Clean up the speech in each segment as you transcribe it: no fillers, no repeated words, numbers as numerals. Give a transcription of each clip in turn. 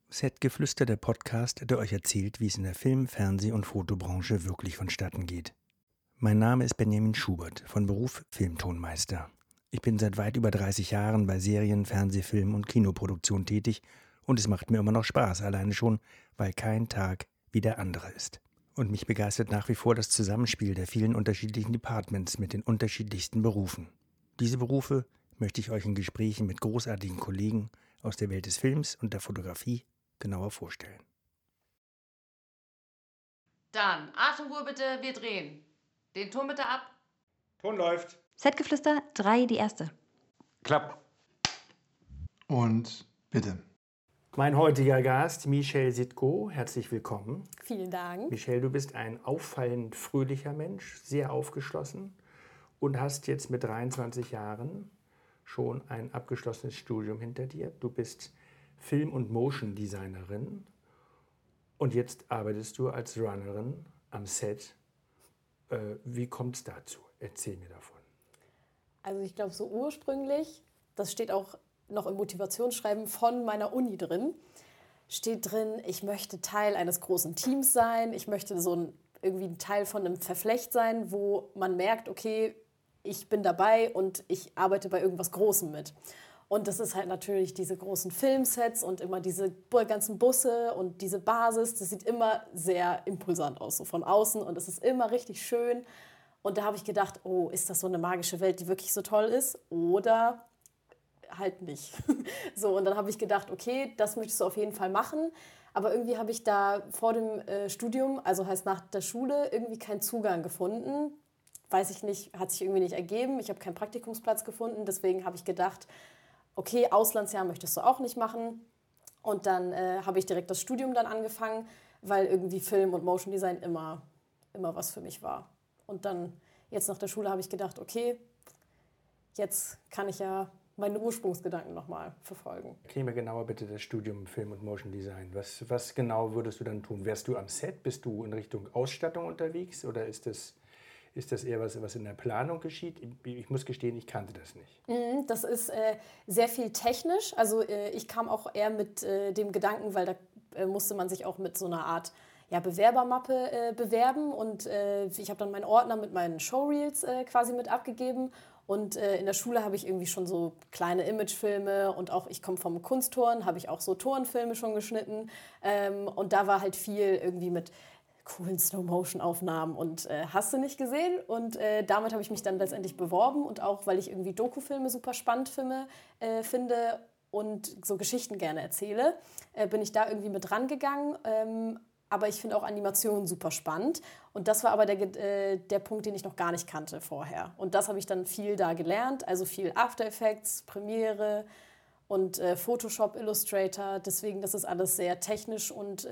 Setgeflüster, der Podcast, der euch erzählt, wie es in der Film-, Fernseh- und Fotobranche wirklich vonstatten geht. Mein Name ist Benjamin Schubert, von Beruf Filmtonmeister. Ich bin seit weit über 30 Jahren bei Serien-, Fernsehfilm- und Kinoproduktion tätig und es macht mir immer noch Spaß, alleine schon, weil kein Tag wie der andere ist. Und mich begeistert nach wie vor das Zusammenspiel der vielen unterschiedlichen Departments mit den unterschiedlichsten Berufen. Diese Berufe möchte ich euch in Gesprächen mit großartigen Kollegen aus der Welt des Films und der Fotografie genauer vorstellen. Dann, Atemruhe bitte, wir drehen. Den Ton bitte ab. Ton läuft. Setgeflüster 3, die erste. Klapp. Und bitte. Mein heutiger Gast, Michelle Sitko, herzlich willkommen. Vielen Dank. Michelle, du bist ein auffallend fröhlicher Mensch, sehr aufgeschlossen und hast jetzt mit 23 Jahren schon ein abgeschlossenes Studium hinter dir. Du bist Film- und Motion-Designerin und jetzt arbeitest du als Runnerin am Set. Wie kommt es dazu? Erzähl mir davon. Also ich glaube, so ursprünglich, das steht auch noch im Motivationsschreiben von meiner Uni drin, steht drin, ich möchte Teil eines großen Teams sein, ich möchte irgendwie ein Teil von einem Verflecht sein, wo man merkt, okay, ich bin dabei und ich arbeite bei irgendwas Großem mit. Und das ist halt natürlich diese großen Filmsets und immer diese ganzen Busse und diese Basis, das sieht immer sehr impulsant aus, so von außen, und es ist immer richtig schön. Und da habe ich gedacht, oh, ist das so eine magische Welt, die wirklich so toll ist? Oder halt nicht. So, und dann habe ich gedacht, okay, das möchtest du auf jeden Fall machen. Aber irgendwie habe ich da vor dem Studium, also heißt nach der Schule, irgendwie keinen Zugang gefunden. Weiß ich nicht, hat sich irgendwie nicht ergeben. Ich habe keinen Praktikumsplatz gefunden. Deswegen habe ich gedacht, okay, Auslandsjahr möchtest du auch nicht machen. Und dann habe ich direkt das Studium dann angefangen, weil irgendwie Film und Motion Design immer was für mich war. Und dann, jetzt nach der Schule, habe ich gedacht, okay, jetzt kann ich ja meine Ursprungsgedanken nochmal verfolgen. Erklär mir genauer bitte das Studium Film- und Motion Design. Was genau würdest du dann tun? Wärst du am Set? Bist du in Richtung Ausstattung unterwegs? Oder ist das eher was in der Planung geschieht? Ich muss gestehen, ich kannte das nicht. Das ist sehr viel technisch. Also ich kam auch eher mit dem Gedanken, weil da musste man sich auch mit so einer Art Bewerbermappe bewerben. Und ich habe dann meinen Ordner mit meinen Showreels quasi mit abgegeben. Und in der Schule habe ich irgendwie schon so kleine Imagefilme und auch ich komme vom Kunstturnen, habe ich auch so Turnfilme schon geschnitten. Und da war halt viel irgendwie mit coolen Slow-Motion-Aufnahmen und hast du nicht gesehen. Und damit habe ich mich dann letztendlich beworben. Und auch, weil ich irgendwie Dokufilme super spannend finde und so Geschichten gerne erzähle, bin ich da irgendwie mit rangegangen. Aber ich finde auch Animationen super spannend. Und das war aber der Punkt, den ich noch gar nicht kannte vorher. Und das habe ich dann viel da gelernt. Also viel After Effects, Premiere und Photoshop, Illustrator. Deswegen, das ist alles sehr technisch und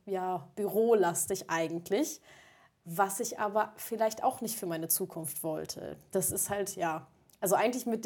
bürolastig eigentlich. Was ich aber vielleicht auch nicht für meine Zukunft wollte. Das ist halt, also eigentlich mit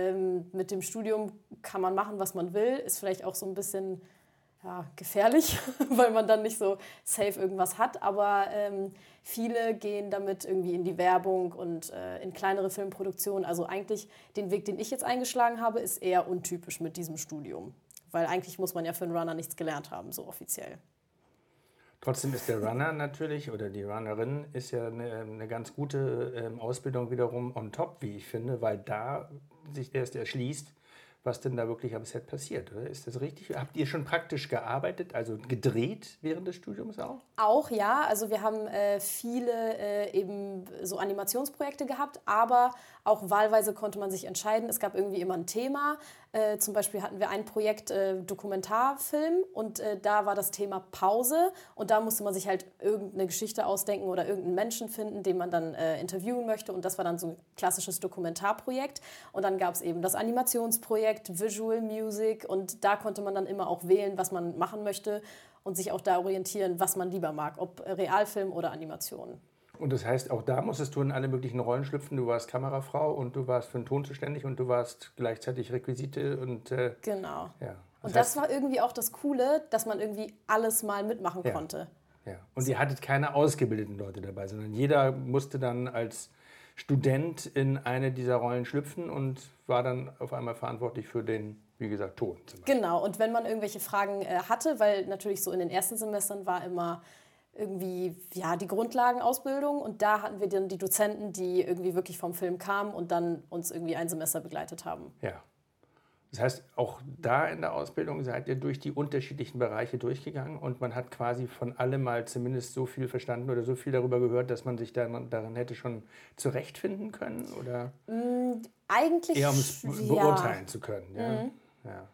dem Studium kann man machen, was man will. Ist vielleicht auch so ein bisschen gefährlich, weil man dann nicht so safe irgendwas hat. Aber viele gehen damit irgendwie in die Werbung und in kleinere Filmproduktionen. Also eigentlich den Weg, den ich jetzt eingeschlagen habe, ist eher untypisch mit diesem Studium. Weil eigentlich muss man ja für einen Runner nichts gelernt haben, so offiziell. Trotzdem ist der Runner natürlich, oder die Runnerin, ist ja eine ganz gute Ausbildung wiederum on top, wie ich finde, weil da sich erst erschließt, was denn da wirklich am Set passiert, oder? Ist das richtig? Habt ihr schon praktisch gearbeitet, also gedreht während des Studiums auch? Auch, ja. Also wir haben viele eben so Animationsprojekte gehabt, aber auch wahlweise konnte man sich entscheiden. Es gab irgendwie immer ein Thema. Zum Beispiel hatten wir ein Projekt Dokumentarfilm und da war das Thema Pause und da musste man sich halt irgendeine Geschichte ausdenken oder irgendeinen Menschen finden, den man dann interviewen möchte, und das war dann so ein klassisches Dokumentarprojekt. Und dann gab es eben das Animationsprojekt Visual Music und da konnte man dann immer auch wählen, was man machen möchte und sich auch da orientieren, was man lieber mag, ob Realfilm oder Animation. Und das heißt, auch da musstest du in alle möglichen Rollen schlüpfen. Du warst Kamerafrau und du warst für den Ton zuständig und du warst gleichzeitig Requisite und... Genau. Ja. Und das war irgendwie auch das Coole, dass man irgendwie alles mal mitmachen konnte. Ja. Und ihr hattet keine ausgebildeten Leute dabei, sondern jeder musste dann als Student in eine dieser Rollen schlüpfen und war dann auf einmal verantwortlich für den, wie gesagt, Ton zum Beispiel. Genau, und wenn man irgendwelche Fragen hatte, weil natürlich so in den ersten Semestern war immer irgendwie die Grundlagenausbildung und da hatten wir dann die Dozenten, die irgendwie wirklich vom Film kamen und dann uns irgendwie ein Semester begleitet haben. Ja. Das heißt, auch da in der Ausbildung seid ihr durch die unterschiedlichen Bereiche durchgegangen und man hat quasi von allem mal zumindest so viel verstanden oder so viel darüber gehört, dass man sich darin hätte schon zurechtfinden können? Oder Eigentlich eher um es beurteilen zu können? Ja? Ja.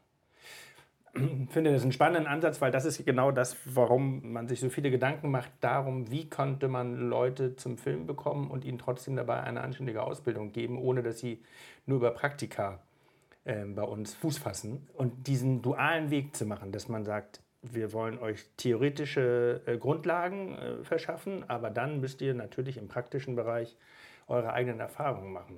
Ich finde das einen spannenden Ansatz, weil das ist genau das, warum man sich so viele Gedanken macht, darum, wie konnte man Leute zum Film bekommen und ihnen trotzdem dabei eine anständige Ausbildung geben, ohne dass sie nur über Praktika bei uns Fuß fassen. Und diesen dualen Weg zu machen, dass man sagt, wir wollen euch theoretische Grundlagen verschaffen, aber dann müsst ihr natürlich im praktischen Bereich eure eigenen Erfahrungen machen.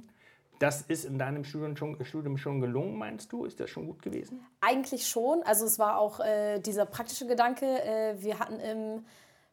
Das ist in deinem Studium schon gelungen, meinst du? Ist das schon gut gewesen? Eigentlich schon. Also es war auch dieser praktische Gedanke. Wir hatten im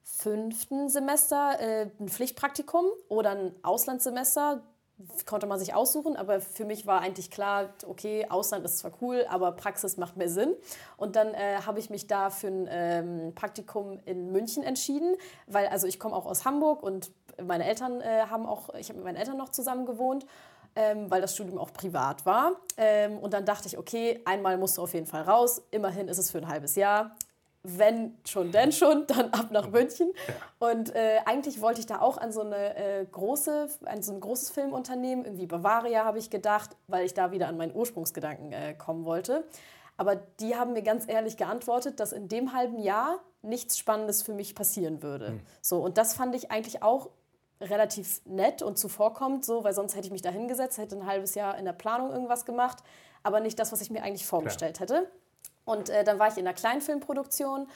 5. Semester ein Pflichtpraktikum oder ein Auslandssemester. Konnte man sich aussuchen, aber für mich war eigentlich klar, okay, Ausland ist zwar cool, aber Praxis macht mehr Sinn. Und dann habe ich mich da für ein Praktikum in München entschieden, weil also ich komme auch aus Hamburg und meine Eltern ich habe mit meinen Eltern noch zusammen gewohnt, weil das Studium auch privat war. Und dann dachte ich, okay, einmal musst du auf jeden Fall raus, immerhin ist es für ein halbes Jahr. Wenn schon, denn schon, dann ab nach München. Und eigentlich wollte ich da auch an so ein großes Filmunternehmen, irgendwie Bavaria habe ich gedacht, weil ich da wieder an meinen Ursprungsgedanken kommen wollte. Aber die haben mir ganz ehrlich geantwortet, dass in dem halben Jahr nichts Spannendes für mich passieren würde. So, und das fand ich eigentlich auch relativ nett und zuvorkommend, so, weil sonst hätte ich mich da hingesetzt, hätte ein halbes Jahr in der Planung irgendwas gemacht, aber nicht das, was ich mir eigentlich vorgestellt hätte. Und dann war ich in einer Kleinfilmproduktion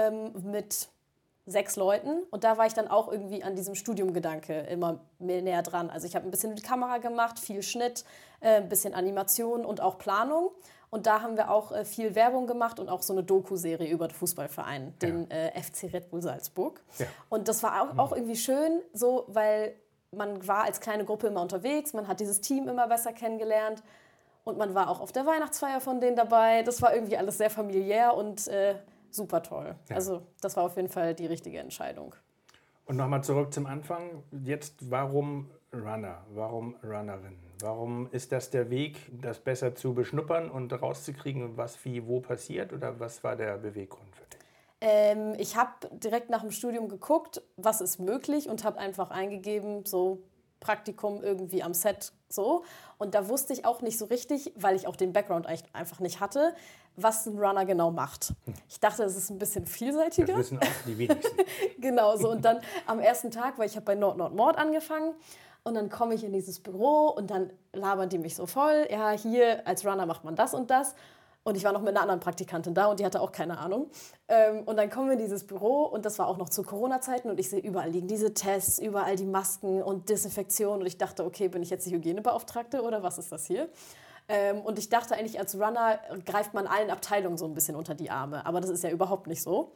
mit 6 Leuten und da war ich dann auch irgendwie an diesem Studiumgedanke immer mehr näher dran. Also ich habe ein bisschen mit Kamera gemacht, viel Schnitt, ein bisschen Animation und auch Planung. Und da haben wir auch viel Werbung gemacht und auch so eine Doku-Serie über den Fußballverein, den FC Red Bull Salzburg. Ja. Und das war auch irgendwie schön, so, weil man war als kleine Gruppe immer unterwegs, man hat dieses Team immer besser kennengelernt. Und man war auch auf der Weihnachtsfeier von denen dabei. Das war irgendwie alles sehr familiär und super toll. Ja. Also das war auf jeden Fall die richtige Entscheidung. Und nochmal zurück zum Anfang. Jetzt, warum Runner? Warum Runnerin? Warum ist das der Weg, das besser zu beschnuppern und rauszukriegen, was wie wo passiert? Oder was war der Beweggrund für dich? Ich habe direkt nach dem Studium geguckt, was ist möglich und habe einfach eingegeben, so Praktikum irgendwie am Set, so. Und da wusste ich auch nicht so richtig, weil ich auch den Background einfach nicht hatte, was ein Runner genau macht. Ich dachte, es ist ein bisschen vielseitiger. Das wissen auch die wenigsten. Genau, so. Und dann am ersten Tag, weil ich habe bei Nord angefangen und dann komme ich in dieses Büro und dann labern die mich so voll. Ja, hier als Runner macht man das und das. Und ich war noch mit einer anderen Praktikantin da und die hatte auch keine Ahnung. Und dann kommen wir in dieses Büro und das war auch noch zu Corona-Zeiten und ich sehe, überall liegen diese Tests, überall die Masken und Desinfektion. Und ich dachte, okay, bin ich jetzt die Hygienebeauftragte oder was ist das hier? Und ich dachte eigentlich, als Runner greift man allen Abteilungen so ein bisschen unter die Arme. Aber das ist ja überhaupt nicht so.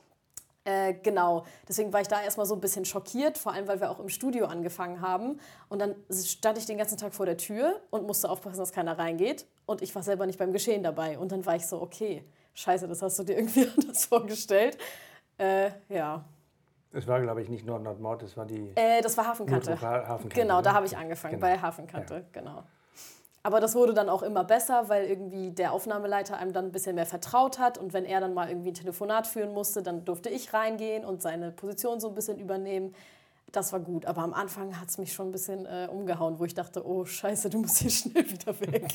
Genau, deswegen war ich da erstmal so ein bisschen schockiert, vor allem, weil wir auch im Studio angefangen haben. Und dann stand ich den ganzen Tag vor der Tür und musste aufpassen, dass keiner reingeht. Und ich war selber nicht beim Geschehen dabei. Und dann war ich so, okay, scheiße, das hast du dir irgendwie anders vorgestellt. Ja. Es war, glaube ich, nicht Nord, das war die... das war Hafenkante. Hafenkante. Genau, ne? Da habe ich angefangen, genau. Bei Hafenkante, genau. Aber das wurde dann auch immer besser, weil irgendwie der Aufnahmeleiter einem dann ein bisschen mehr vertraut hat. Und wenn er dann mal irgendwie ein Telefonat führen musste, dann durfte ich reingehen und seine Position so ein bisschen übernehmen. Das war gut. Aber am Anfang hat es mich schon ein bisschen umgehauen, wo ich dachte, oh Scheiße, du musst hier schnell wieder weg.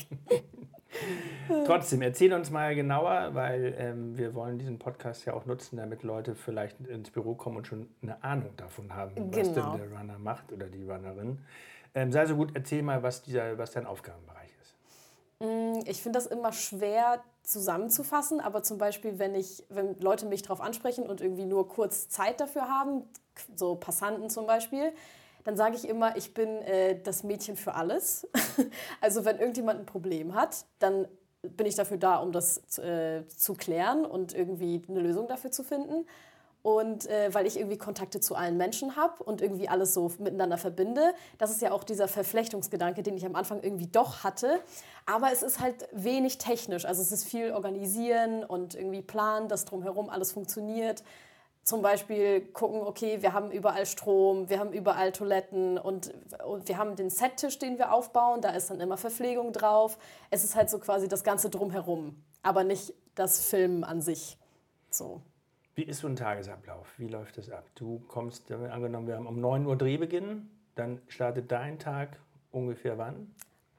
Trotzdem, erzähl uns mal genauer, weil wir wollen diesen Podcast ja auch nutzen, damit Leute vielleicht ins Büro kommen und schon eine Ahnung davon haben, was denn der Runner macht oder die Runnerin. Sei so gut, erzähl mal, was dein Aufgabenbereich ist. Ich finde das immer schwer zusammenzufassen, aber zum Beispiel, wenn Leute mich darauf ansprechen und irgendwie nur kurz Zeit dafür haben, so Passanten zum Beispiel, dann sage ich immer, ich bin das Mädchen für alles. Also wenn irgendjemand ein Problem hat, dann bin ich dafür da, um das zu klären und irgendwie eine Lösung dafür zu finden. Und weil ich irgendwie Kontakte zu allen Menschen habe und irgendwie alles so miteinander verbinde. Das ist ja auch dieser Verflechtungsgedanke, den ich am Anfang irgendwie doch hatte. Aber es ist halt wenig technisch. Also es ist viel organisieren und irgendwie planen, dass drumherum alles funktioniert. Zum Beispiel gucken, okay, wir haben überall Strom, wir haben überall Toiletten und wir haben den Settisch, den wir aufbauen. Da ist dann immer Verpflegung drauf. Es ist halt so quasi das Ganze drumherum, aber nicht das Filmen an sich. So. Wie ist so ein Tagesablauf? Wie läuft das ab? Du kommst, angenommen, wir haben um 9 Uhr Drehbeginn, dann startet dein Tag ungefähr wann?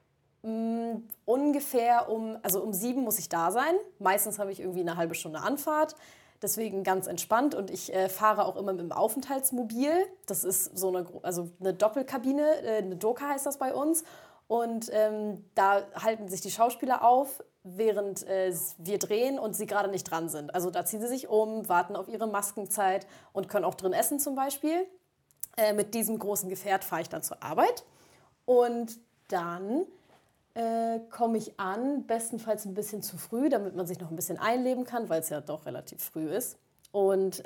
Ungefähr um 7 muss ich da sein. Meistens habe ich irgendwie eine halbe Stunde Anfahrt. Deswegen ganz entspannt und ich fahre auch immer mit dem Aufenthaltsmobil. Das ist so eine Doppelkabine, eine Doka heißt das bei uns. Und da halten sich die Schauspieler auf, während wir drehen und sie gerade nicht dran sind. Also da ziehen sie sich um, warten auf ihre Maskenzeit und können auch drin essen zum Beispiel. Mit diesem großen Gefährt fahre ich dann zur Arbeit und dann komme ich an, bestenfalls ein bisschen zu früh, damit man sich noch ein bisschen einleben kann, weil es ja doch relativ früh ist. Und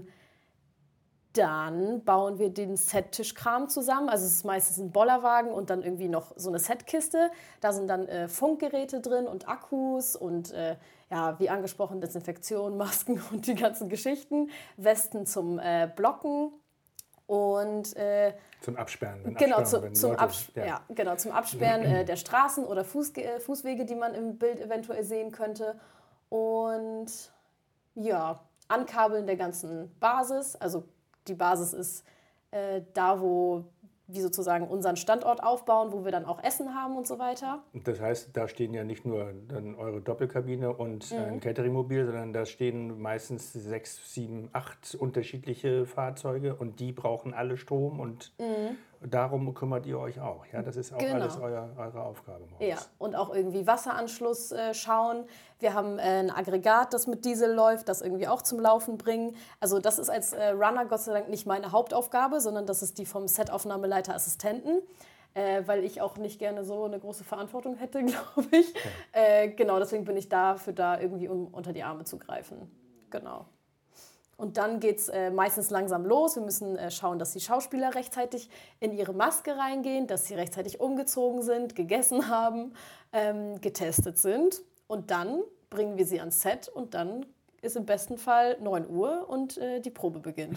dann bauen wir den Set-Tischkram zusammen. Also es ist meistens ein Bollerwagen und dann irgendwie noch so eine Setkiste. Da sind dann Funkgeräte drin und Akkus und wie angesprochen Desinfektion, Masken und die ganzen Geschichten. Westen zum Blocken und zum Absperren. Genau, zum Absperren der Straßen oder Fußwege, die man im Bild eventuell sehen könnte. Und ja, Ankabeln der ganzen Basis. Also die Basis ist da, wo wir sozusagen unseren Standort aufbauen, wo wir dann auch Essen haben und so weiter. Das heißt, da stehen ja nicht nur dann eure Doppelkabine und ein Cateringmobil, sondern da stehen meistens 6, 7, 8 unterschiedliche Fahrzeuge und die brauchen alle Strom und darum kümmert ihr euch auch. Ja, das ist auch alles eure Aufgabe morgens. Ja, und auch irgendwie Wasseranschluss schauen. Wir haben ein Aggregat, das mit Diesel läuft, das irgendwie auch zum Laufen bringen. Also das ist als Runner Gott sei Dank nicht meine Hauptaufgabe, sondern das ist die vom Setaufnahmeleiter Assistenten. Weil ich auch nicht gerne so eine große Verantwortung hätte, glaube ich. Ja. Genau, deswegen bin ich dafür da irgendwie, um unter die Arme zu greifen. Genau. Und dann geht es meistens langsam los. Wir müssen schauen, dass die Schauspieler rechtzeitig in ihre Maske reingehen, dass sie rechtzeitig umgezogen sind, gegessen haben, getestet sind. Und dann bringen wir sie ans Set und dann ist im besten Fall 9 Uhr und die Probe beginnt.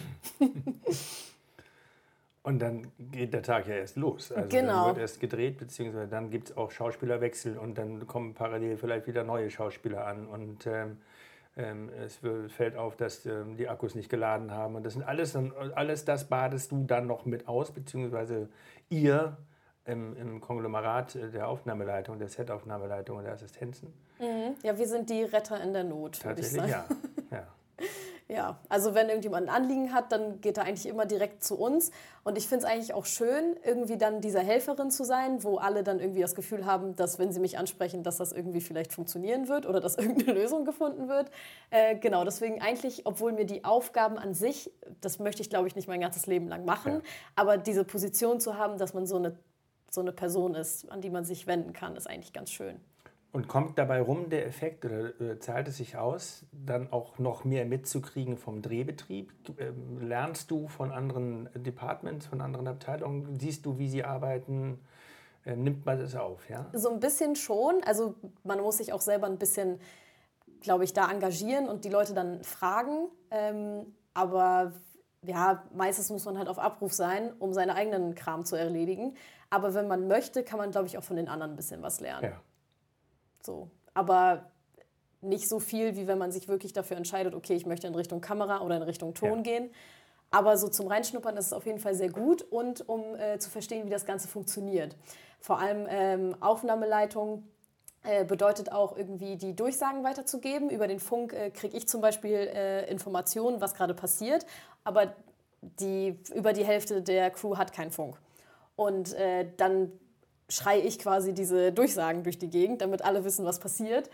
Und dann geht der Tag ja erst los. Also genau. Dann wird erst gedreht, beziehungsweise dann gibt es auch Schauspielerwechsel und dann kommen parallel vielleicht wieder neue Schauspieler an. Und es fällt auf, dass die Akkus nicht geladen haben. Und das sind alles das badest du dann noch mit aus, beziehungsweise ihr im Konglomerat der Aufnahmeleitung, der Setaufnahmeleitung und der Assistenzen. Ja, wir sind die Retter in der Not, würde ich sagen. Ja. Ja, also wenn irgendjemand ein Anliegen hat, dann geht er eigentlich immer direkt zu uns. Und ich finde es eigentlich auch schön, irgendwie dann dieser Helferin zu sein, wo alle dann irgendwie das Gefühl haben, dass wenn sie mich ansprechen, dass das irgendwie vielleicht funktionieren wird oder dass irgendeine Lösung gefunden wird. Genau, deswegen eigentlich, obwohl mir die Aufgaben an sich, das möchte ich glaube ich nicht mein ganzes Leben lang machen, aber diese Position zu haben, dass man so eine Person ist, an die man sich wenden kann, ist eigentlich ganz schön. Und kommt dabei rum der Effekt oder zahlt es sich aus, dann auch noch mehr mitzukriegen vom Drehbetrieb? Lernst du von anderen Departments, von anderen Abteilungen? Siehst du, wie sie arbeiten? Nimmt man das auf? Ja? So ein bisschen schon. Also man muss sich auch selber ein bisschen, glaube ich, da engagieren und die Leute dann fragen. Aber ja, meistens muss man halt auf Abruf sein, um seinen eigenen Kram zu erledigen. Aber wenn man möchte, kann man, glaube ich, auch von den anderen ein bisschen was lernen. Ja. So. Aber nicht so viel, wie wenn man sich wirklich dafür entscheidet, okay, ich möchte in Richtung Kamera oder in Richtung Ton gehen. Aber so zum Reinschnuppern ist es auf jeden Fall sehr gut und um zu verstehen, wie das Ganze funktioniert. Vor allem Aufnahmeleitung bedeutet auch irgendwie die Durchsagen weiterzugeben. Über den Funk kriege ich zum Beispiel Informationen, was gerade passiert, aber über die Hälfte der Crew hat keinen Funk. Und dann schreie ich quasi diese Durchsagen durch die Gegend, damit alle wissen, was passiert.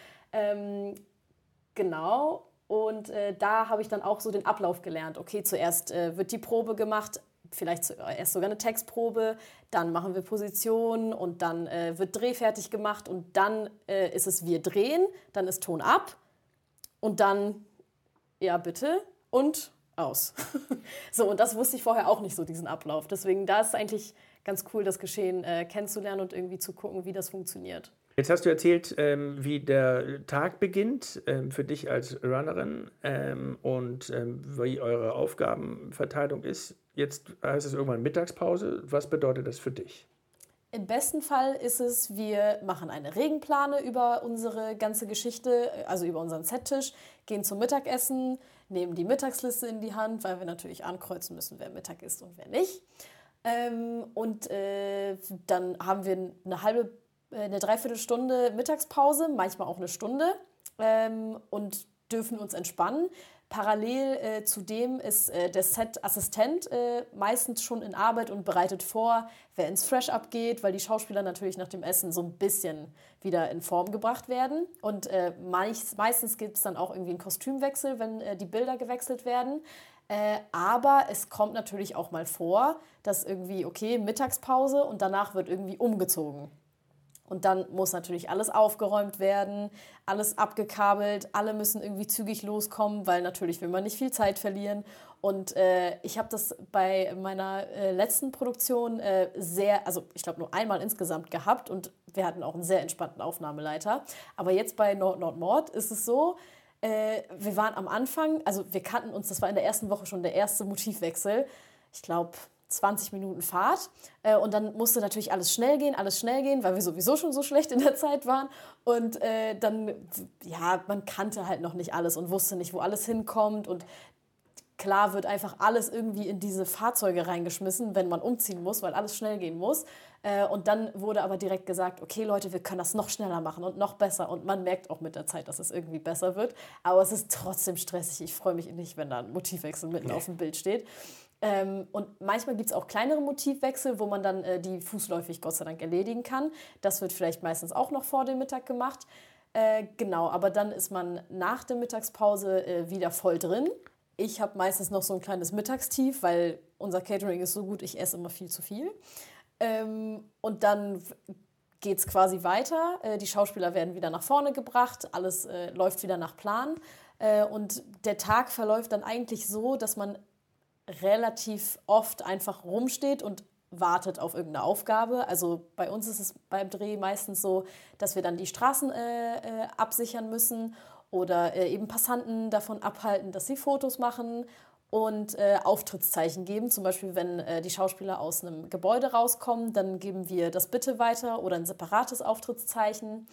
Genau. Und da habe ich dann auch so den Ablauf gelernt. Okay, zuerst wird die Probe gemacht, vielleicht zuerst sogar eine Textprobe, dann machen wir Position und dann wird Dreh fertig gemacht und dann ist es wir drehen, dann ist Ton ab und dann, ja bitte, und aus. So, und das wusste ich vorher auch nicht so, diesen Ablauf. Deswegen, da ist es eigentlich ganz cool, das Geschehen kennenzulernen und irgendwie zu gucken, wie das funktioniert. Jetzt hast du erzählt, wie der Tag beginnt für dich als Runnerin und wie eure Aufgabenverteilung ist. Jetzt heißt es irgendwann Mittagspause. Was bedeutet das für dich? Im besten Fall ist es, wir machen eine Regenplane über unsere ganze Geschichte, also über unseren Settisch, gehen zum Mittagessen, nehmen die Mittagsliste in die Hand, weil wir natürlich ankreuzen müssen, wer Mittag isst und wer nicht. Dann haben wir eine Dreiviertelstunde Mittagspause, manchmal auch eine Stunde und dürfen uns entspannen. Parallel zu dem ist der Set-Assistent meistens schon in Arbeit und bereitet vor, wer ins Fresh-Up geht, weil die Schauspieler natürlich nach dem Essen so ein bisschen wieder in Form gebracht werden. Und meistens gibt es dann auch irgendwie einen Kostümwechsel, wenn die Bilder gewechselt werden. Aber es kommt natürlich auch mal vor, dass irgendwie, okay, Mittagspause und danach wird irgendwie umgezogen. Und dann muss natürlich alles aufgeräumt werden, alles abgekabelt, alle müssen irgendwie zügig loskommen, weil natürlich will man nicht viel Zeit verlieren. Und ich habe das bei meiner letzten Produktion ich glaube nur einmal insgesamt gehabt und wir hatten auch einen sehr entspannten Aufnahmeleiter. Aber jetzt bei Nord ist es so, wir waren am Anfang, also wir kannten uns, das war in der ersten Woche schon der erste Motivwechsel, ich glaube 20 Minuten Fahrt und dann musste natürlich alles schnell gehen, weil wir sowieso schon so schlecht in der Zeit waren und man kannte halt noch nicht alles und wusste nicht, wo alles hinkommt und klar wird einfach alles irgendwie in diese Fahrzeuge reingeschmissen, wenn man umziehen muss, weil alles schnell gehen muss und dann wurde aber direkt gesagt, okay Leute, wir können das noch schneller machen und noch besser und man merkt auch mit der Zeit, dass es irgendwie besser wird, aber es ist trotzdem stressig, ich freue mich nicht, wenn da ein Motivwechsel mitten auf dem Bild steht. Und manchmal gibt es auch kleinere Motivwechsel, wo man dann die fußläufig Gott sei Dank erledigen kann. Das wird vielleicht meistens auch noch vor dem Mittag gemacht. Genau, aber dann ist man nach der Mittagspause wieder voll drin. Ich habe meistens noch so ein kleines Mittagstief, weil unser Catering ist so gut, ich esse immer viel zu viel. Und dann geht es quasi weiter. Die Schauspieler werden wieder nach vorne gebracht, alles läuft wieder nach Plan. Und der Tag verläuft dann eigentlich so, dass man relativ oft einfach rumsteht und wartet auf irgendeine Aufgabe. Also bei uns ist es beim Dreh meistens so, dass wir dann die Straßen absichern müssen oder eben Passanten davon abhalten, dass sie Fotos machen und Auftrittszeichen geben. Zum Beispiel, wenn die Schauspieler aus einem Gebäude rauskommen, dann geben wir das Bitte weiter oder ein separates Auftrittszeichen.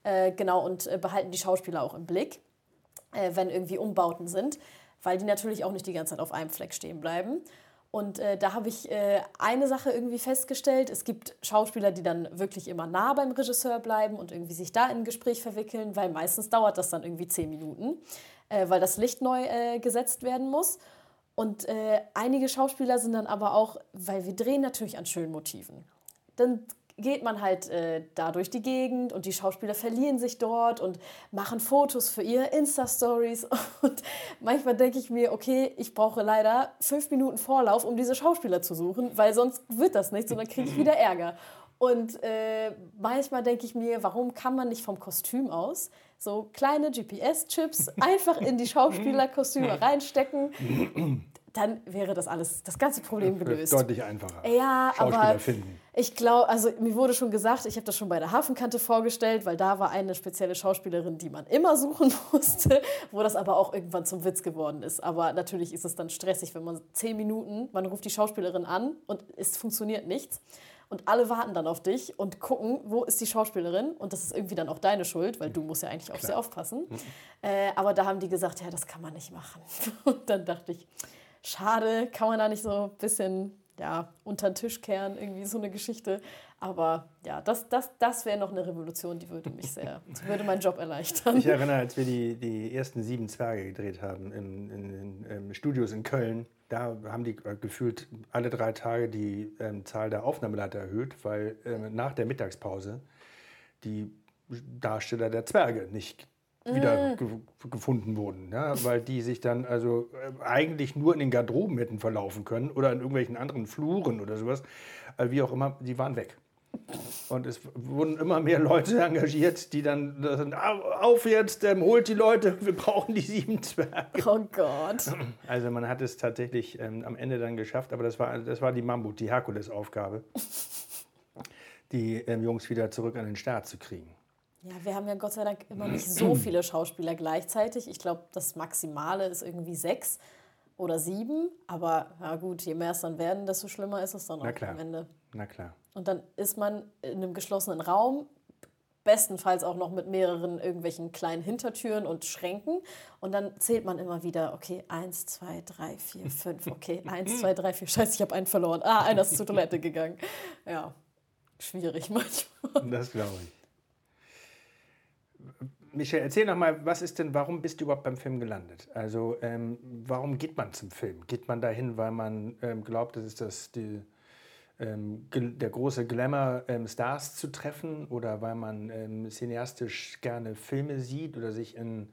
Und behalten die Schauspieler auch im Blick, wenn irgendwie Umbauten sind, weil die natürlich auch nicht die ganze Zeit auf einem Fleck stehen bleiben. Und da habe ich eine Sache irgendwie festgestellt. Es gibt Schauspieler, die dann wirklich immer nah beim Regisseur bleiben und irgendwie sich da in ein Gespräch verwickeln, weil meistens dauert das dann irgendwie 10 Minuten, weil das Licht neu gesetzt werden muss. Und einige Schauspieler sind dann aber auch, weil wir drehen natürlich an schönen Motiven, dann geht man halt da durch die Gegend und die Schauspieler verlieren sich dort und machen Fotos für ihre Insta-Stories. Und manchmal denke ich mir, okay, ich brauche leider 5 Minuten Vorlauf, um diese Schauspieler zu suchen, weil sonst wird das nichts und dann kriege ich wieder Ärger. Und manchmal denke ich mir, warum kann man nicht vom Kostüm aus so kleine GPS-Chips einfach in die Schauspielerkostüme reinstecken? Dann wäre das ganze Problem gelöst. Deutlich einfacher. Ja, Schauspieler aber finden. ich glaube, also mir wurde schon gesagt, ich habe das schon bei der Hafenkante vorgestellt, weil da war eine spezielle Schauspielerin, die man immer suchen musste, wo das aber auch irgendwann zum Witz geworden ist. Aber natürlich ist es dann stressig, wenn man 10 Minuten, man ruft die Schauspielerin an und es funktioniert nichts. Und alle warten dann auf dich und gucken, wo ist die Schauspielerin? Und das ist irgendwie dann auch deine Schuld, weil du musst ja eigentlich auf sie aufpassen. Aber da haben die gesagt, ja, das kann man nicht machen. Und dann dachte ich, schade, kann man da nicht so ein bisschen unter den Tisch kehren, irgendwie so eine Geschichte. Aber ja, das wäre noch eine Revolution, die würde meinen Job erleichtern. Ich erinnere, als wir die ersten 7 Zwerge gedreht haben in Studios in Köln, da haben die gefühlt alle 3 Tage die Zahl der Aufnahmeleiter erhöht, weil nach der Mittagspause die Darsteller der Zwerge nicht wieder gefunden wurden, ja, weil die sich dann also eigentlich nur in den Garderoben hätten verlaufen können oder in irgendwelchen anderen Fluren oder sowas, wie auch immer, die waren weg. Und es wurden immer mehr Leute engagiert, die dann sagen, auf jetzt, holt die Leute, wir brauchen die 7 Zwerge. Oh Gott. Also man hat es tatsächlich am Ende dann geschafft, aber das war die Mammut, die Herkulesaufgabe, die Jungs wieder zurück an den Start zu kriegen. Ja, wir haben ja Gott sei Dank immer nicht so viele Schauspieler gleichzeitig. Ich glaube, das Maximale ist irgendwie 6 oder 7. Aber ja gut, je mehr es dann werden, desto schlimmer ist es dann auch am Ende. Na klar. Und dann ist man in einem geschlossenen Raum, bestenfalls auch noch mit mehreren irgendwelchen kleinen Hintertüren und Schränken. Und dann zählt man immer wieder, okay, 1, 2, 3, 4, 5, okay, 1, 2, 3, 4, scheiße, ich habe einen verloren. Einer ist zur Toilette gegangen. Ja, schwierig manchmal. Das glaube ich. Michelle, erzähl noch mal, warum bist du überhaupt beim Film gelandet? Also, warum geht man zum Film? Geht man dahin, weil man glaubt, das ist der große Glamour, Stars zu treffen? Oder weil man cineastisch gerne Filme sieht oder sich in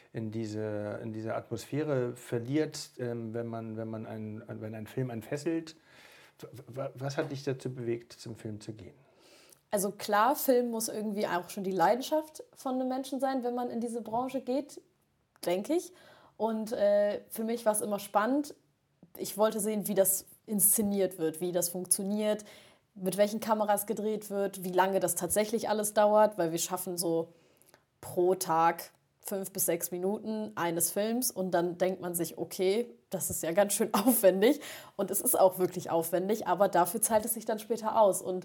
diese Atmosphäre verliert, wenn ein Film einen fesselt? Was hat dich dazu bewegt, zum Film zu gehen? Also klar, Film muss irgendwie auch schon die Leidenschaft von einem Menschen sein, wenn man in diese Branche geht, denke ich. Und für mich war es immer spannend. Ich wollte sehen, wie das inszeniert wird, wie das funktioniert, mit welchen Kameras gedreht wird, wie lange das tatsächlich alles dauert, weil wir schaffen so pro Tag 5 bis 6 Minuten eines Films und dann denkt man sich, okay, das ist ja ganz schön aufwendig und es ist auch wirklich aufwendig, aber dafür zahlt es sich dann später aus und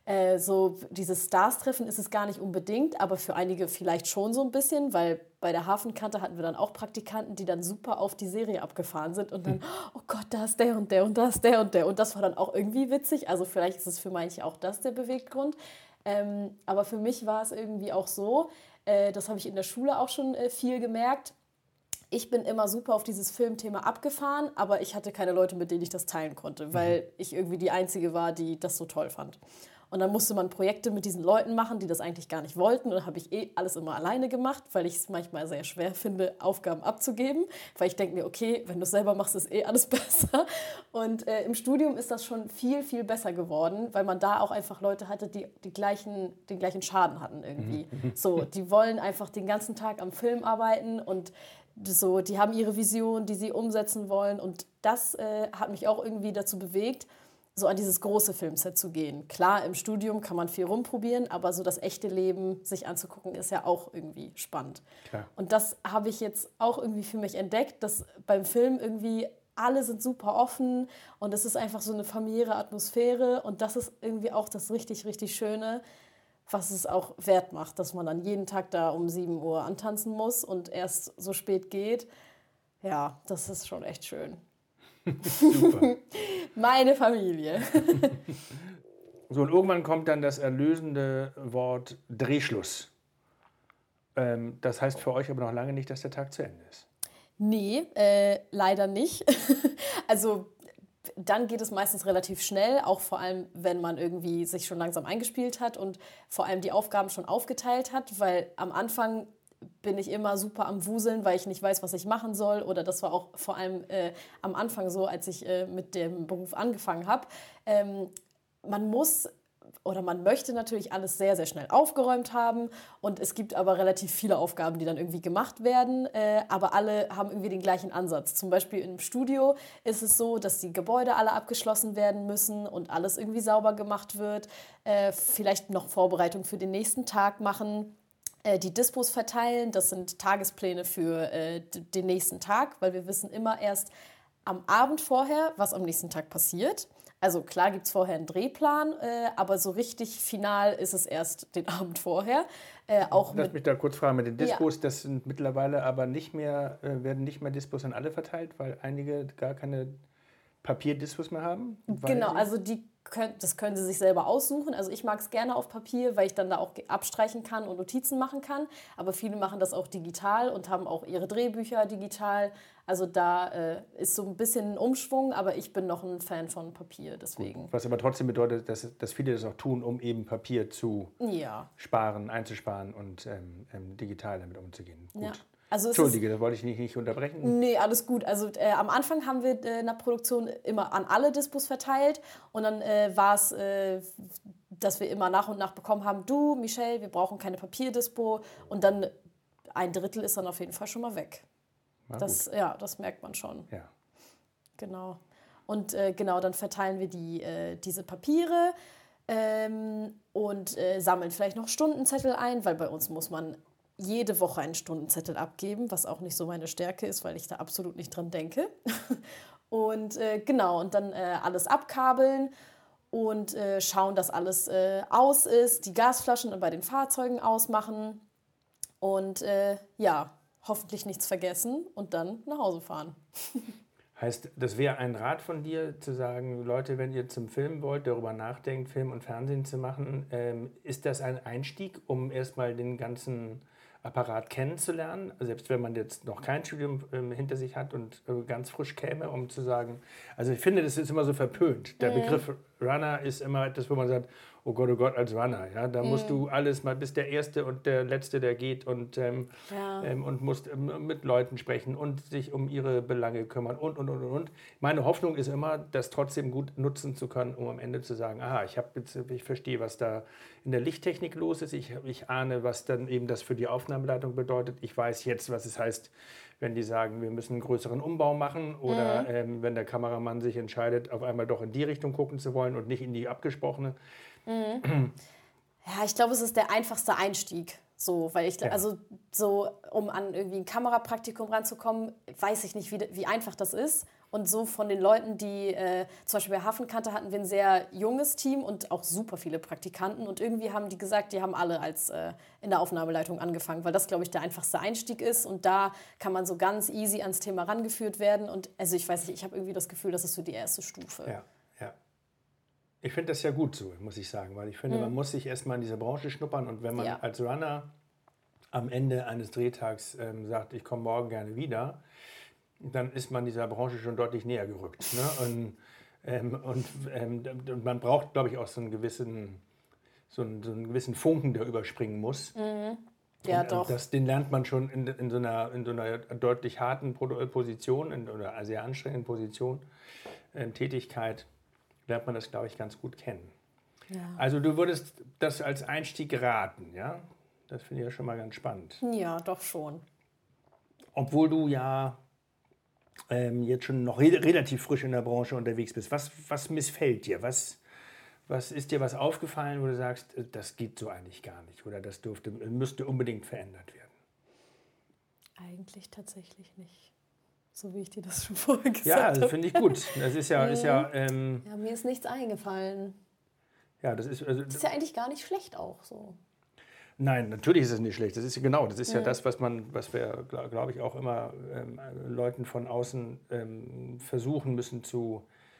so dieses Stars-Treffen ist es gar nicht unbedingt, aber für einige vielleicht schon so ein bisschen, weil bei der Hafenkante hatten wir dann auch Praktikanten, die dann super auf die Serie abgefahren sind und dann, oh Gott, da ist der und der und da ist der und der und das war dann auch irgendwie witzig, also vielleicht ist es für manche auch das der Beweggrund, aber für mich war es irgendwie auch so, das habe ich in der Schule auch schon viel gemerkt. Ich bin immer super auf dieses Filmthema abgefahren, aber ich hatte keine Leute, mit denen ich das teilen konnte, weil ich irgendwie die Einzige war, die das so toll fand. Und dann musste man Projekte mit diesen Leuten machen, die das eigentlich gar nicht wollten. Und dann habe ich alles immer alleine gemacht, weil ich es manchmal sehr schwer finde, Aufgaben abzugeben. Weil ich denke mir, okay, wenn du es selber machst, ist alles besser. Und im Studium ist das schon viel, viel besser geworden, weil man da auch einfach Leute hatte, die den gleichen Schaden hatten irgendwie. So, die wollen einfach den ganzen Tag am Film arbeiten und so, die haben ihre Vision, die sie umsetzen wollen. Und das hat mich auch irgendwie dazu bewegt, so an dieses große Filmset zu gehen. Klar, im Studium kann man viel rumprobieren, aber so das echte Leben sich anzugucken, ist ja auch irgendwie spannend. Klar. Und das habe ich jetzt auch irgendwie für mich entdeckt, dass beim Film irgendwie alle sind super offen und es ist einfach so eine familiäre Atmosphäre und das ist irgendwie auch das richtig, richtig Schöne, was es auch wert macht, dass man dann jeden Tag da um 7 Uhr antanzen muss und erst so spät geht. Ja, das ist schon echt schön. Super. Meine Familie. So, und irgendwann kommt dann das erlösende Wort Drehschluss. Das heißt für euch aber noch lange nicht, dass der Tag zu Ende ist. Nee, leider nicht. Also dann geht es meistens relativ schnell, auch vor allem, wenn man irgendwie sich schon langsam eingespielt hat und vor allem die Aufgaben schon aufgeteilt hat, weil am Anfang bin ich immer super am Wuseln, weil ich nicht weiß, was ich machen soll. Oder das war auch vor allem am Anfang so, als ich mit dem Beruf angefangen habe. Man muss oder man möchte natürlich alles sehr, sehr schnell aufgeräumt haben. Und es gibt aber relativ viele Aufgaben, die dann irgendwie gemacht werden. Aber alle haben irgendwie den gleichen Ansatz. Zum Beispiel im Studio ist es so, dass die Gebäude alle abgeschlossen werden müssen und alles irgendwie sauber gemacht wird. Vielleicht noch Vorbereitung für den nächsten Tag machen. Die Dispos verteilen, das sind Tagespläne für den nächsten Tag, weil wir wissen immer erst am Abend vorher, was am nächsten Tag passiert. Also klar gibt es vorher einen Drehplan, aber so richtig final ist es erst den Abend vorher. Lass mich da kurz fragen mit den Dispos, Ja. das sind mittlerweile aber nicht mehr, werden nicht mehr Dispos an alle verteilt, weil einige gar keine Papierdispos mehr haben? Genau, also das können Sie sich selber aussuchen. Also ich mag es gerne auf Papier, weil ich dann da auch abstreichen kann und Notizen machen kann. Aber viele machen das auch digital und haben auch ihre Drehbücher digital. Also da ist so ein bisschen ein Umschwung, aber ich bin noch ein Fan von Papier, deswegen. Was aber trotzdem bedeutet, dass viele das auch tun, um eben Papier zu Ja. sparen, einzusparen und digital damit umzugehen. Gut. Ja. Also Entschuldige, das wollte ich nicht unterbrechen. Nee, alles gut. Also am Anfang haben wir in der Produktion immer an alle Dispos verteilt und dann war es dass wir immer nach und nach bekommen haben, du, Michelle, wir brauchen keine Papierdispo. Und dann 1/3 ist dann auf jeden Fall schon mal weg. Das merkt man schon. Ja. Genau. Und genau, dann verteilen wir diese Papiere und sammeln vielleicht noch Stundenzettel ein, weil bei uns muss man jede Woche einen Stundenzettel abgeben, was auch nicht so meine Stärke ist, weil ich da absolut nicht dran denke. Und genau, und dann alles abkabeln und schauen, dass alles aus ist, die Gasflaschen bei den Fahrzeugen ausmachen und hoffentlich nichts vergessen und dann nach Hause fahren. Heißt, das wäre ein Rat von dir, zu sagen, Leute, wenn ihr zum Filmen wollt, darüber nachdenkt, Film und Fernsehen zu machen, ist das ein Einstieg, um erstmal den ganzen Apparat kennenzulernen, selbst wenn man jetzt noch kein Studium hinter sich hat und ganz frisch käme, um zu sagen, also ich finde, das ist immer so verpönt. Der Begriff Runner ist immer etwas, wo man sagt, oh Gott, als Runner, ja, da musst du alles mal, bist der Erste und der Letzte, der geht und musst mit Leuten sprechen und sich um ihre Belange kümmern und. Meine Hoffnung ist immer, das trotzdem gut nutzen zu können, um am Ende zu sagen, aha, ich verstehe, was da in der Lichttechnik los ist, ich ahne, was dann eben das für die Aufnahmeleitung bedeutet, ich weiß jetzt, was es heißt, wenn die sagen, wir müssen einen größeren Umbau machen oder wenn der Kameramann sich entscheidet, auf einmal doch in die Richtung gucken zu wollen und nicht in die abgesprochene. Ja, ich glaube, es ist der einfachste Einstieg. So, weil also so, um an irgendwie ein Kamerapraktikum ranzukommen, weiß ich nicht, wie einfach das ist. Und so von den Leuten, die zum Beispiel bei Hafenkante hatten wir ein sehr junges Team und auch super viele Praktikanten. Und irgendwie haben die gesagt, die haben alle in der Aufnahmeleitung angefangen, weil das, glaube ich, der einfachste Einstieg ist. Und da kann man so ganz easy ans Thema rangeführt werden. Und also ich weiß nicht, ich habe irgendwie das Gefühl, das ist so die erste Stufe. Ja. Ich finde das ja gut so, muss ich sagen, weil ich finde, man muss sich erstmal in dieser Branche schnuppern und wenn man als Runner am Ende eines Drehtags sagt, ich komme morgen gerne wieder, dann ist man dieser Branche schon deutlich näher gerückt. Ne? Und man braucht, glaube ich, auch so einen gewissen Funken, der überspringen muss. Ja, doch. Den lernt man schon in so einer deutlich harten Position oder sehr anstrengenden Position, Tätigkeit. Lernt man das, glaube ich, ganz gut kennen. Ja. Also du würdest das als Einstieg raten, ja? Das finde ich ja schon mal ganz spannend. Ja, doch schon. Obwohl du ja jetzt schon noch relativ frisch in der Branche unterwegs bist. Was missfällt dir? Was ist dir was aufgefallen, wo du sagst, das geht so eigentlich gar nicht oder das müsste unbedingt verändert werden? Eigentlich tatsächlich nicht. So wie ich dir das schon vorher gesagt habe. Ja, das finde ich gut. Das ist ja, mir ist nichts eingefallen. Ja, das ist ja eigentlich gar nicht schlecht auch so. Nein, natürlich ist es nicht schlecht. Das ist ja das, was wir, glaube ich, auch immer Leuten von außen versuchen müssen zu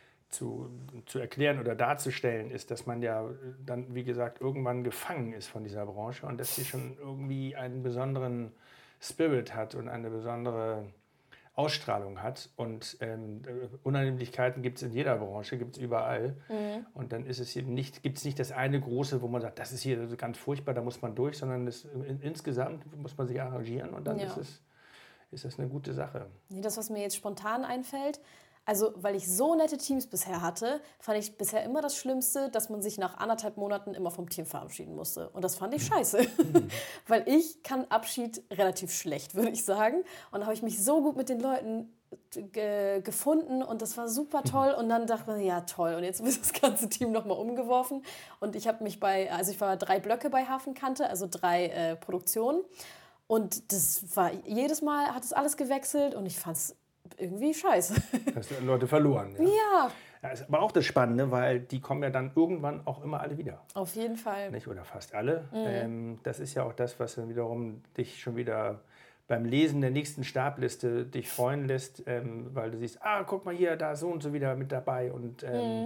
erklären oder darzustellen, ist, dass man ja dann, wie gesagt, irgendwann gefangen ist von dieser Branche und dass sie schon irgendwie einen besonderen Spirit hat und eine besondere Ausstrahlung hat und Unannehmlichkeiten gibt es in jeder Branche, gibt es überall. Und dann ist es eben gibt es nicht das eine große, wo man sagt, das ist hier ganz furchtbar, da muss man durch, sondern insgesamt muss man sich arrangieren und dann ist das eine gute Sache. Nee, das, was mir jetzt spontan einfällt, also weil ich so nette Teams bisher hatte, fand ich bisher immer das Schlimmste, dass man sich nach 1,5 Monaten immer vom Team verabschieden musste. Und das fand ich scheiße. Weil ich kann Abschied relativ schlecht, würde ich sagen. Und da habe ich mich so gut mit den Leuten gefunden und das war super toll. Und dann dachte man, ja toll. Und jetzt wird das ganze Team nochmal umgeworfen. Und ich habe mich ich war 3 Blöcke bei Hafenkante, also 3 Produktionen. Und das war, jedes Mal hat es alles gewechselt und ich fand es irgendwie scheiße. Hast du Leute verloren. Ja. Ja, ist aber auch das Spannende, weil die kommen ja dann irgendwann auch immer alle wieder. Auf jeden Fall. Nicht? Oder fast alle. Das ist ja auch das, was dann wiederum dich schon wieder beim Lesen der nächsten Stabliste dich freuen lässt, weil du siehst, guck mal hier, da so und so wieder mit dabei und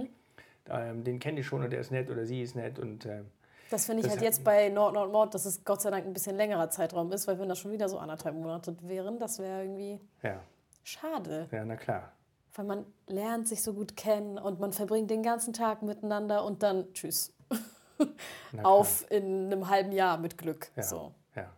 den kenne ich schon und der ist nett oder sie ist nett. Und, das finde ich halt jetzt bei Nord, dass es Gott sei Dank ein bisschen längerer Zeitraum ist, weil wenn das schon wieder so 1,5 Monate wären, das wäre irgendwie... Ja. Schade. Ja, na klar. Weil man lernt sich so gut kennen und man verbringt den ganzen Tag miteinander und dann tschüss. Auf in einem halben Jahr mit Glück. Ja, so. Ja.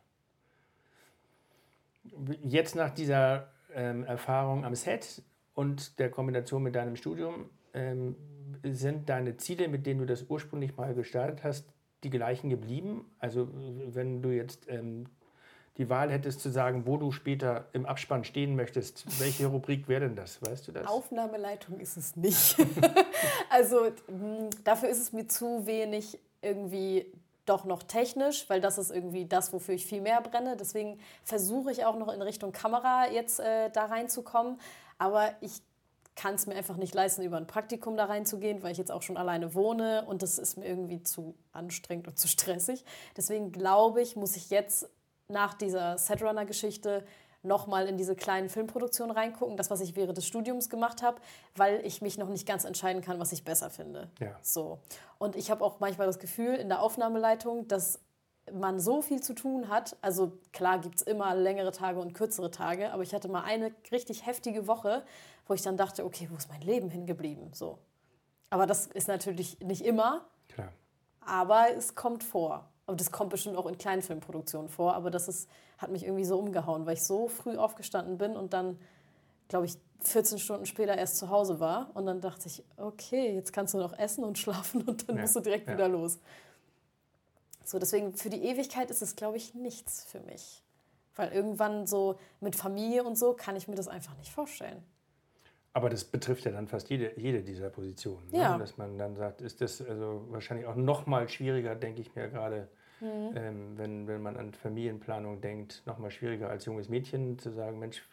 Jetzt nach dieser Erfahrung am Set und der Kombination mit deinem Studium, sind deine Ziele, mit denen du das ursprünglich mal gestartet hast, die gleichen geblieben? Also wenn du jetzt die Wahl hättest zu sagen, wo du später im Abspann stehen möchtest, welche Rubrik wäre denn das? Weißt du das? Aufnahmeleitung ist es nicht. Also dafür ist es mir zu wenig irgendwie doch noch technisch, weil das ist irgendwie das, wofür ich viel mehr brenne. Deswegen versuche ich auch noch in Richtung Kamera jetzt da reinzukommen. Aber ich kann es mir einfach nicht leisten, über ein Praktikum da reinzugehen, weil ich jetzt auch schon alleine wohne und das ist mir irgendwie zu anstrengend und zu stressig. Deswegen glaube ich, muss ich jetzt nach dieser Setrunner-Geschichte nochmal in diese kleinen Filmproduktionen reingucken, das, was ich während des Studiums gemacht habe, weil ich mich noch nicht ganz entscheiden kann, was ich besser finde. Ja. So. Und ich habe auch manchmal das Gefühl in der Aufnahmeleitung, dass man so viel zu tun hat. Also klar gibt es immer längere Tage und kürzere Tage, aber ich hatte mal eine richtig heftige Woche, wo ich dann dachte, okay, wo ist mein Leben hingeblieben? So. Aber das ist natürlich nicht immer, Klar. aber es kommt vor. Und das kommt bestimmt auch in kleinen Filmproduktionen vor, aber hat mich irgendwie so umgehauen, weil ich so früh aufgestanden bin und dann, glaube ich, 14 Stunden später erst zu Hause war. Und dann dachte ich, okay, jetzt kannst du noch essen und schlafen und dann musst du direkt wieder los. So, deswegen für die Ewigkeit ist es, glaube ich, nichts für mich. Weil irgendwann so mit Familie und so kann ich mir das einfach nicht vorstellen. Aber das betrifft ja dann fast jede dieser Positionen. Ja. Ne? Dass man dann sagt, ist das also wahrscheinlich auch noch mal schwieriger, denke ich mir gerade, wenn man an Familienplanung denkt, noch mal schwieriger als junges Mädchen zu sagen, Mensch,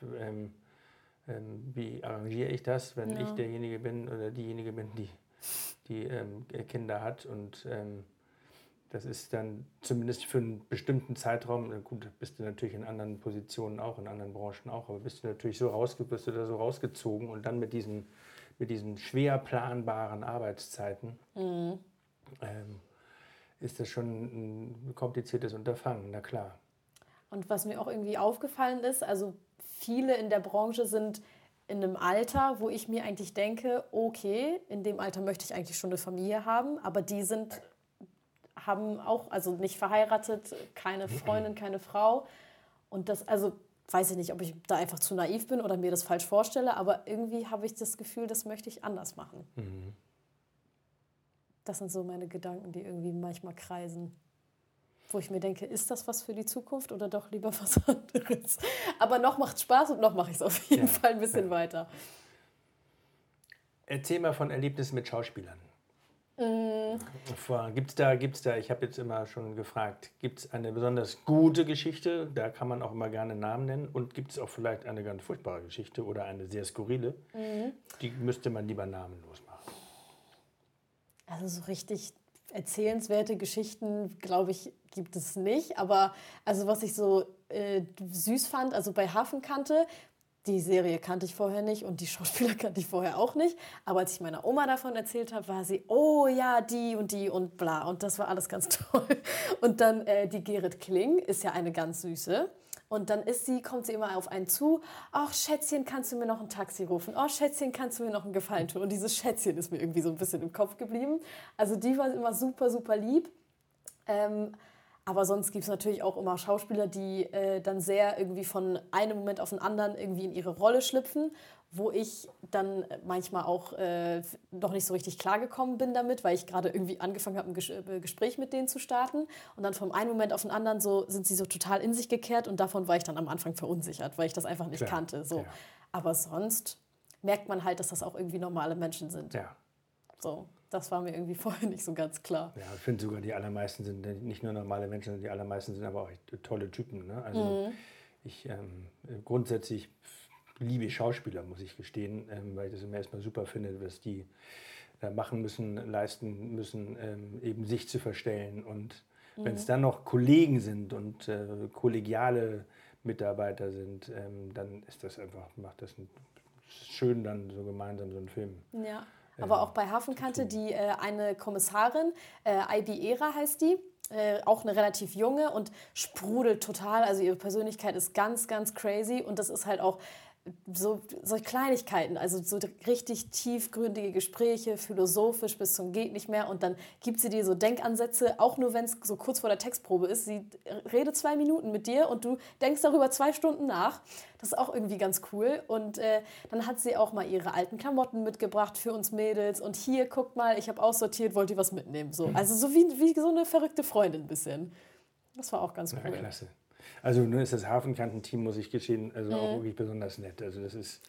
wie arrangiere ich das, wenn ich derjenige bin oder diejenige bin, die Kinder hat und das ist dann zumindest für einen bestimmten Zeitraum, gut, bist du natürlich in anderen Positionen auch, in anderen Branchen auch, aber bist du natürlich wirst du da so rausgezogen und dann mit diesen schwer planbaren Arbeitszeiten ist das schon ein kompliziertes Unterfangen, na klar. Und was mir auch irgendwie aufgefallen ist, also viele in der Branche sind in einem Alter, wo ich mir eigentlich denke, okay, in dem Alter möchte ich eigentlich schon eine Familie haben, aber die haben auch, also nicht verheiratet, keine Freundin, keine Frau. Und das, also weiß ich nicht, ob ich da einfach zu naiv bin oder mir das falsch vorstelle, aber irgendwie habe ich das Gefühl, das möchte ich anders machen. Mhm. Das sind so meine Gedanken, die irgendwie manchmal kreisen. Wo ich mir denke, ist das was für die Zukunft oder doch lieber was anderes? Aber noch macht es Spaß und noch mache ich es auf jeden Fall ein bisschen weiter. Erzähl mal von Erlebnissen mit Schauspielern. Gibt's da, ich habe jetzt immer schon gefragt, gibt es eine besonders gute Geschichte, da kann man auch immer gerne einen Namen nennen, und gibt es auch vielleicht eine ganz furchtbare Geschichte oder eine sehr skurrile, die müsste man lieber namenlos machen. Also so richtig erzählenswerte Geschichten, glaube ich, gibt es nicht, aber also was ich so süß fand, also bei Hafenkante, die Serie kannte ich vorher nicht und die Schauspieler kannte ich vorher auch nicht. Aber als ich meiner Oma davon erzählt habe, war sie, oh ja, die und bla. Und das war alles ganz toll. Und dann die Gerrit Kling ist ja eine ganz süße. Und dann kommt sie immer auf einen zu. Ach, Schätzchen, kannst du mir noch ein Taxi rufen? Oh, Schätzchen, kannst du mir noch einen Gefallen tun? Und dieses Schätzchen ist mir irgendwie so ein bisschen im Kopf geblieben. Also die war immer super, super lieb. Aber sonst gibt es natürlich auch immer Schauspieler, die dann sehr irgendwie von einem Moment auf den anderen irgendwie in ihre Rolle schlüpfen, wo ich dann manchmal auch noch nicht so richtig klargekommen bin damit, weil ich gerade irgendwie angefangen habe, ein Gespräch mit denen zu starten. Und dann vom einen Moment auf den anderen sind sie so total in sich gekehrt und davon war ich dann am Anfang verunsichert, weil ich das einfach nicht kannte. So. Ja. Aber sonst merkt man halt, dass das auch irgendwie normale Menschen sind. Ja. So. Das war mir irgendwie vorher nicht so ganz klar. Ja, ich finde sogar, die allermeisten sind nicht nur normale Menschen, sondern die allermeisten sind aber auch tolle Typen. Ne? Also grundsätzlich liebe ich Schauspieler, muss ich gestehen, weil ich das immer erstmal super finde, was die da machen müssen, leisten müssen, eben sich zu verstellen. Und wenn es dann noch Kollegen sind und kollegiale Mitarbeiter sind, dann ist das einfach, macht das schön, dann so gemeinsam so einen Film. Ja. Aber auch bei Hafenkante, die eine Kommissarin, Ibi Era heißt die, auch eine relativ junge und sprudelt total. Also ihre Persönlichkeit ist ganz, ganz crazy. Und das ist halt auch solche Kleinigkeiten, also so richtig tiefgründige Gespräche, philosophisch bis zum geht nicht mehr und dann gibt sie dir so Denkansätze, auch nur wenn es so kurz vor der Textprobe ist. Sie redet 2 Minuten mit dir und du denkst darüber 2 Stunden nach. Das ist auch irgendwie ganz cool. Und dann hat sie auch mal ihre alten Klamotten mitgebracht für uns Mädels und hier, guckt mal, ich habe aussortiert, wollt ihr was mitnehmen? So. Also so wie so eine verrückte Freundin ein bisschen. Das war auch ganz cool. Ja, klasse. Also nun ist das Hafenkantenteam, muss ich gestehen, also auch wirklich besonders nett. Also das ist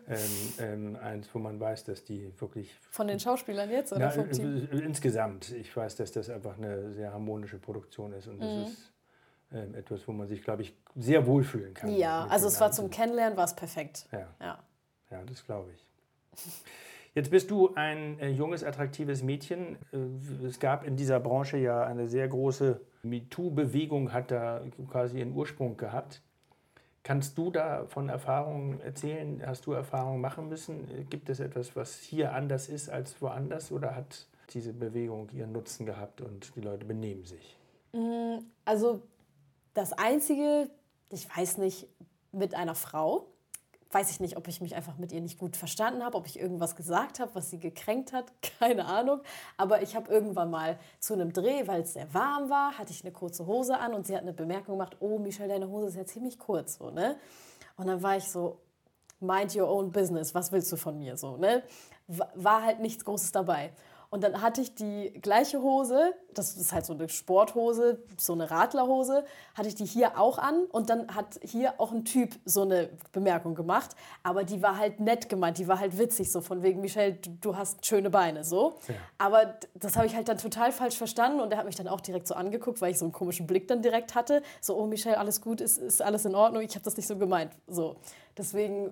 eins, wo man weiß, dass die wirklich... Von den Schauspielern jetzt oder vom Team? Insgesamt. Ich weiß, dass das einfach eine sehr harmonische Produktion ist und das ist etwas, wo man sich, glaube ich, sehr wohlfühlen kann. Ja, also es war zum Kennenlernen, war es perfekt. Ja, das glaube ich. Jetzt bist du ein junges, attraktives Mädchen. Es gab in dieser Branche ja eine sehr große MeToo-Bewegung, hat da quasi ihren Ursprung gehabt. Kannst du da von Erfahrungen erzählen? Hast du Erfahrungen machen müssen? Gibt es etwas, was hier anders ist als woanders? Oder hat diese Bewegung ihren Nutzen gehabt und die Leute benehmen sich? Also das Einzige, ich weiß nicht, mit einer Frau, weiß ich nicht, ob ich mich einfach mit ihr nicht gut verstanden habe, ob ich irgendwas gesagt habe, was sie gekränkt hat, keine Ahnung. Aber ich habe irgendwann mal zu einem Dreh, weil es sehr warm war, hatte ich eine kurze Hose an und sie hat eine Bemerkung gemacht, oh Michelle, deine Hose ist ja ziemlich kurz. So, ne? Und dann war ich so, mind your own business, was willst du von mir? So, ne? War halt nichts Großes dabei. Und dann hatte ich die gleiche Hose, das ist halt so eine Sporthose, so eine Radlerhose, hatte ich die hier auch an und dann hat hier auch ein Typ so eine Bemerkung gemacht, aber die war halt nett gemeint, die war halt witzig, so von wegen, Michelle, du hast schöne Beine, so. Ja. Aber das habe ich halt dann total falsch verstanden und er hat mich dann auch direkt so angeguckt, weil ich so einen komischen Blick dann direkt hatte, so, oh Michelle, alles gut, ist alles in Ordnung, ich habe das nicht so gemeint, so. Deswegen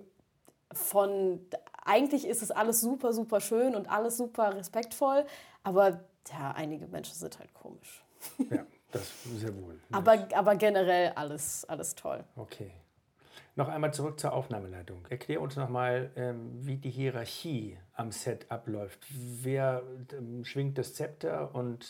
eigentlich ist es alles super, super schön und alles super respektvoll, aber ja, einige Menschen sind halt komisch. Ja, das sehr wohl. Aber generell alles toll. Okay. Noch einmal zurück zur Aufnahmeleitung. Erklär uns nochmal, wie die Hierarchie am Set abläuft. Wer schwingt das Zepter und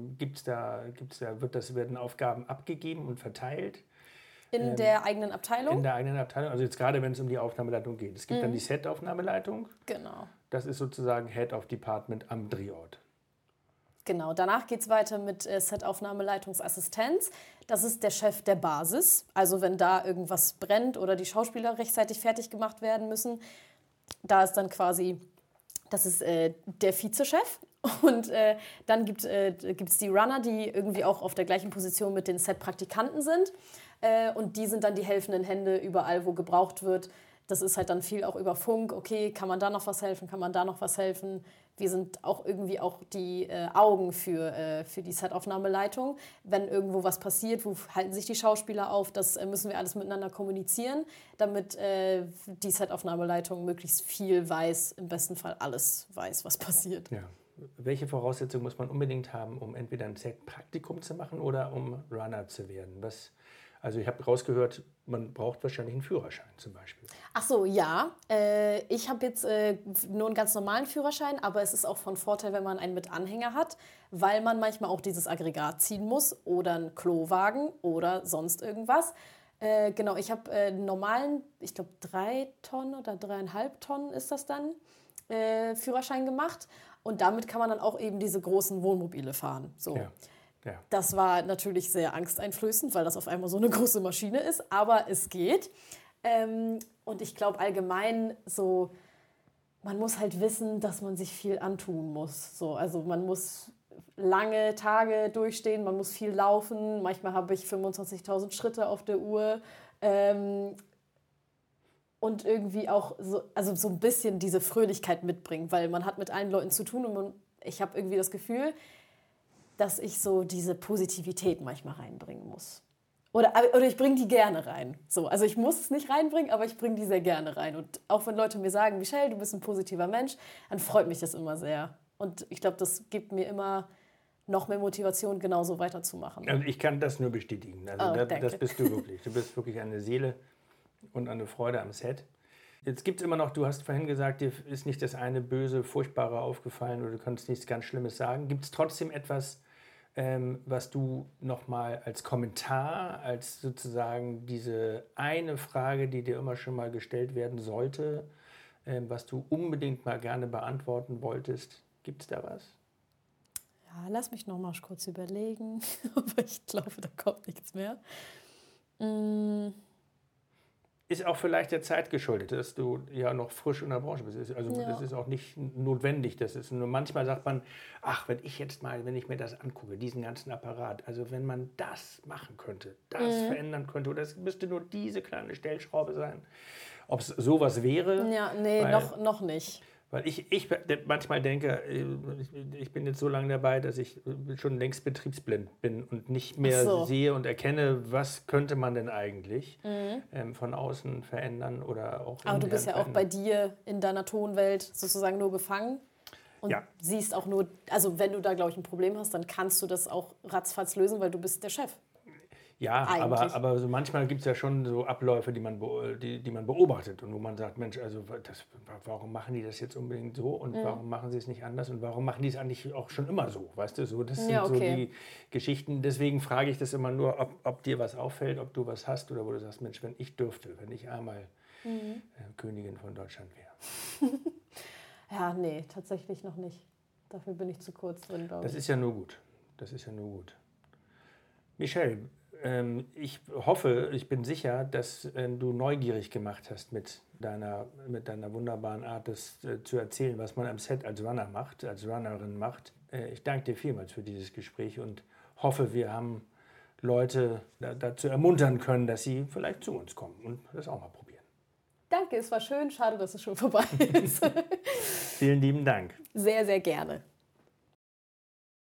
werden Aufgaben abgegeben und verteilt? In der eigenen Abteilung? In der eigenen Abteilung, also jetzt gerade, wenn es um die Aufnahmeleitung geht. Es gibt dann die Set-Aufnahmeleitung. Genau. Das ist sozusagen Head of Department am Drehort. Genau, danach geht es weiter mit Set-Aufnahmeleitungsassistenz. Das ist der Chef der Basis. Also wenn da irgendwas brennt oder die Schauspieler rechtzeitig fertig gemacht werden müssen, da ist dann quasi, das ist der Vizechef. Und dann gibt es die Runner, die irgendwie auch auf der gleichen Position mit den Set-Praktikanten sind. Und die sind dann die helfenden Hände überall, wo gebraucht wird. Das ist halt dann viel auch über Funk. Okay, kann man da noch was helfen? Kann man da noch was helfen? Wir sind auch irgendwie auch die Augen für die Set-Aufnahmeleitung. Wenn irgendwo was passiert, wo halten sich die Schauspieler auf? Das müssen wir alles miteinander kommunizieren, damit die Set-Aufnahmeleitung möglichst viel weiß, im besten Fall alles weiß, was passiert. Ja. Welche Voraussetzungen muss man unbedingt haben, um entweder ein Set-Praktikum zu machen oder um Runner zu werden? Also ich habe rausgehört, man braucht wahrscheinlich einen Führerschein zum Beispiel. Ach so, ja. Ich habe jetzt nur einen ganz normalen Führerschein, aber es ist auch von Vorteil, wenn man einen mit Anhänger hat, weil man manchmal auch dieses Aggregat ziehen muss oder einen Klowagen oder sonst irgendwas. Genau, ich habe einen normalen, ich glaube 3 Tonnen oder 3,5 Tonnen ist das dann, Führerschein gemacht. Und damit kann man dann auch eben diese großen Wohnmobile fahren. So. Ja. Ja. Das war natürlich sehr angsteinflößend, weil das auf einmal so eine große Maschine ist, aber es geht. Und ich glaube allgemein so, man muss halt wissen, dass man sich viel antun muss. So, also man muss lange Tage durchstehen, man muss viel laufen. Manchmal habe ich 25.000 Schritte auf der Uhr. Und irgendwie auch so ein bisschen diese Fröhlichkeit mitbringen, weil man hat mit allen Leuten zu tun und ich habe irgendwie das Gefühl, dass ich so diese Positivität manchmal reinbringen muss. Oder ich bringe die gerne rein. So, also ich muss es nicht reinbringen, aber ich bringe die sehr gerne rein. Und auch wenn Leute mir sagen, Michelle, du bist ein positiver Mensch, dann freut mich das immer sehr. Und ich glaube, das gibt mir immer noch mehr Motivation, genauso weiterzumachen. Also ich kann das nur bestätigen. Also das bist du wirklich. Du bist wirklich eine Seele und eine Freude am Set. Jetzt gibt es immer noch, du hast vorhin gesagt, dir ist nicht das eine Böse, Furchtbare aufgefallen oder du kannst nichts ganz Schlimmes sagen. Gibt es trotzdem etwas, was du nochmal als Kommentar, als sozusagen diese eine Frage, die dir immer schon mal gestellt werden sollte, was du unbedingt mal gerne beantworten wolltest? Gibt es da was? Ja, lass mich noch mal kurz überlegen, aber ich glaube, da kommt nichts mehr. Ist auch vielleicht der Zeit geschuldet, dass du ja noch frisch in der Branche bist. Also das ist auch nicht notwendig. Das ist nur manchmal sagt man, ach, wenn ich mir das angucke, diesen ganzen Apparat, also wenn man das machen könnte, das verändern könnte, oder es müsste nur diese kleine Stellschraube sein. Ob es sowas wäre? Ja, nee, noch nicht. Weil ich manchmal denke, ich bin jetzt so lange dabei, dass ich schon längst betriebsblind bin und nicht mehr sehe und erkenne, was könnte man denn eigentlich von außen verändern oder auch. Aber du bist ja auch bei dir in deiner Tonwelt sozusagen nur gefangen und siehst auch nur, also wenn du da, glaube ich, ein Problem hast, dann kannst du das auch ratzfatz lösen, weil du bist der Chef. Ja, aber so manchmal gibt es ja schon so Abläufe, die man beobachtet und wo man sagt, Mensch, also warum machen die das jetzt unbedingt so und warum machen sie es nicht anders und warum machen die es eigentlich auch schon immer so, weißt du, so, das sind so die Geschichten. Deswegen frage ich das immer nur, ob dir was auffällt, ob du was hast oder wo du sagst, Mensch, wenn ich einmal Königin von Deutschland wäre. Ja, nee, tatsächlich noch nicht. Dafür bin ich zu kurz drin, glaube ich. Das ist ja nur gut. Michelle, ich hoffe, ich bin sicher, dass du neugierig gemacht hast mit deiner wunderbaren Art, das zu erzählen, was man am Set als Runnerin macht. Ich danke dir vielmals für dieses Gespräch und hoffe, wir haben Leute dazu ermuntern können, dass sie vielleicht zu uns kommen und das auch mal probieren. Danke, es war schön. Schade, dass es schon vorbei ist. Vielen lieben Dank. Sehr, sehr gerne.